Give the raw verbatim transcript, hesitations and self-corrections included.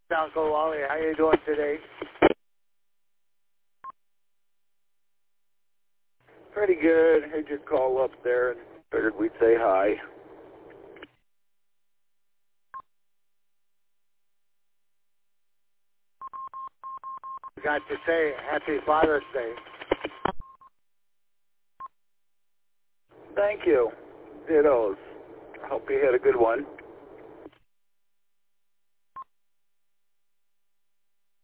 Uncle Wally. How you doing today? Pretty good. Heard your call up there and figured we'd say hi. Got to say Happy Father's Day. Thank you. Dittos. I hope you had a good one.